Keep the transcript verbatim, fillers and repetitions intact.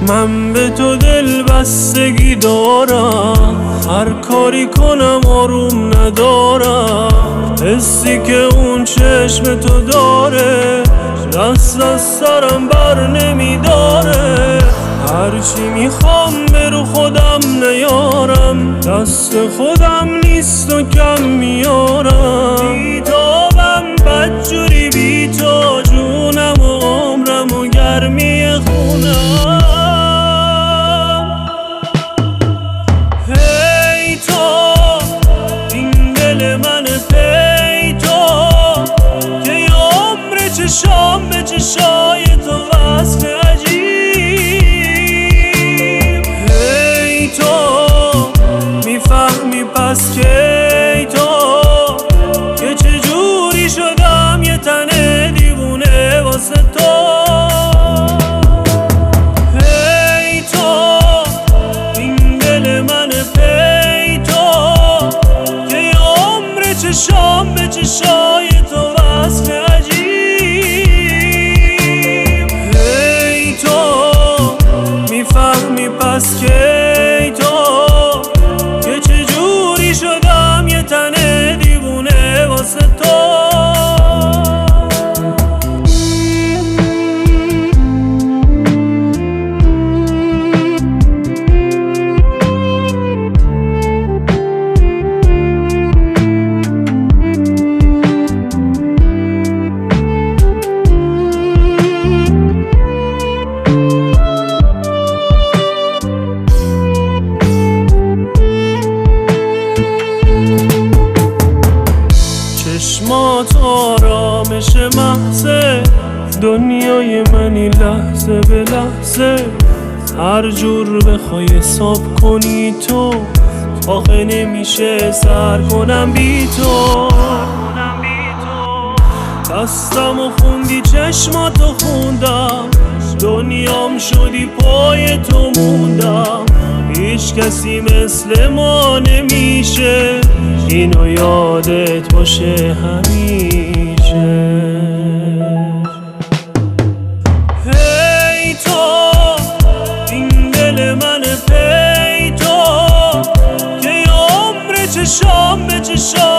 من به تو دل بستگی دارم، هر کاری کنم آروم ندارم. حسی که اون چشم تو داره دست از سرم بر نمیداره. هرچی میخوام به رو خودم نیارم، دست خودم نیست و کم میارم. بیتابم بدجوری بی تو، جونم و عمرم و گرمی خونم. هی تو این دل من پی تو، که یه عمر چشام به چشای تو وصل عجیب. هی تو میفهمی پس که تو، که چجوری شدم یه تن دیوونه واسه تو. هی تو این دل من پی تو، که یه عمر چشام به چشای تو وصل عجیب. هی تو میفهمی پس که تو، که چجوری شدم یه تن دیوونه واسه تو. چشمات آرامش محضه، دنیای منی لحظه به لحظه. هر جور بخوای حساب کنی تو، آخه نمیشه سر کنم بی تو. دستم و خوندی چشماتو خوندم، دنیام شدی پای تو موندم. هیچ کسی مثل ما نمیشه، اینو یادت باشه همیشه. هی تو این دل من پی تو، که یه عمر چشام به چشام